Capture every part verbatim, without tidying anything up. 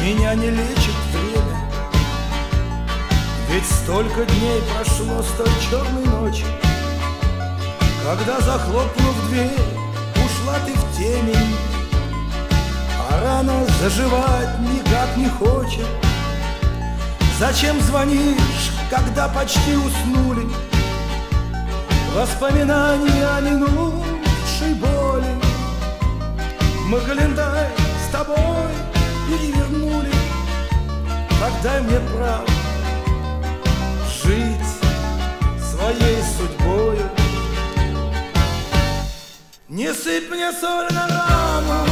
меня не лечит время. Ведь столько дней прошло с той черной ночи, когда, захлопнув дверь, ушла ты в темень. А рана заживать никак не хочет. Зачем звонишь, когда почти уснули? Воспоминания о минувшей боли. Мы календарь с тобой перевернули. Так дай мне право жить своей судьбою. Не сыпь мне соль на рану,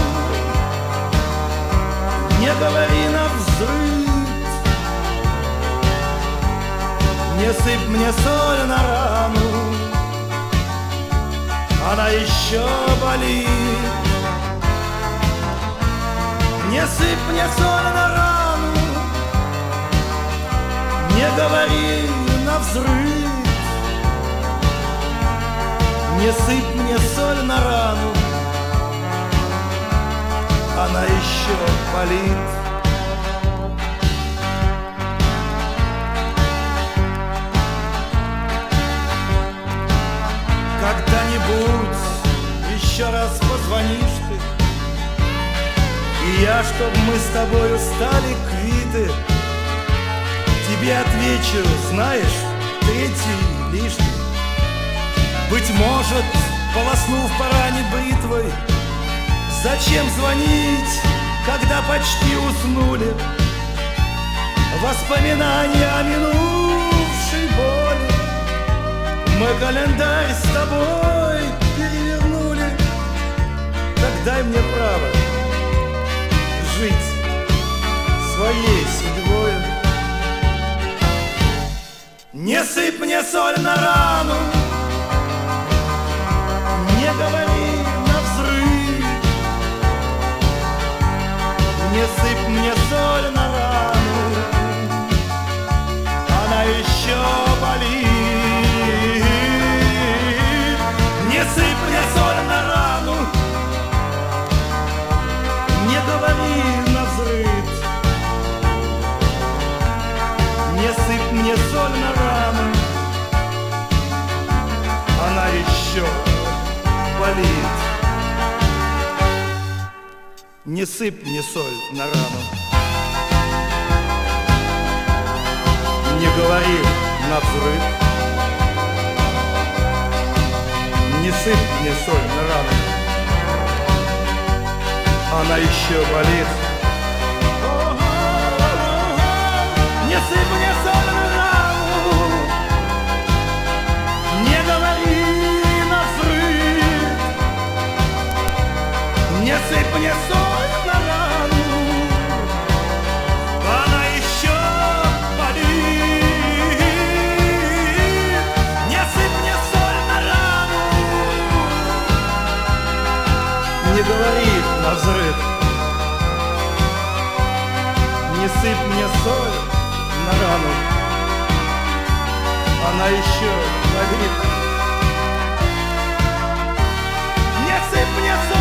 не говори навзрыд. Не сыпь мне соль на рану, она еще болит. Не сыпь мне соль на рану, не говори навзрыд. Не сыпь мне соль на рану, она еще болит. Когда-нибудь еще раз позвонишь ты, и я, чтоб мы с тобою стали квиты, тебе отвечу, знаешь, третий лишний. Быть может, полоснув по ране бритвой, зачем звонить, когда почти уснули? Воспоминания о минувшей боли. Мы календарь с тобой перевернули. Так дай мне право жить своей судьбой. Не сыпь мне соль на рану, не говори навзрыд. Не сыпь мне соль на рану, она еще болит. Не сыпь мне соль на рану, не говори навзрыд. Не сыпь мне соль на рану, она еще болит. Не сыпь мне соль на рану, не говори навзрыд. Не сыпь мне соль на рану, она еще болит. Не сыпь мне соль на рану, не говори навзрыд. Не сыпь мне соль на рану, она еще болит. Не сыпь мне соль на рану, не говори навзрыд. Не сыпь мне соль на рану, она еще болит. Не сыпь мне соль.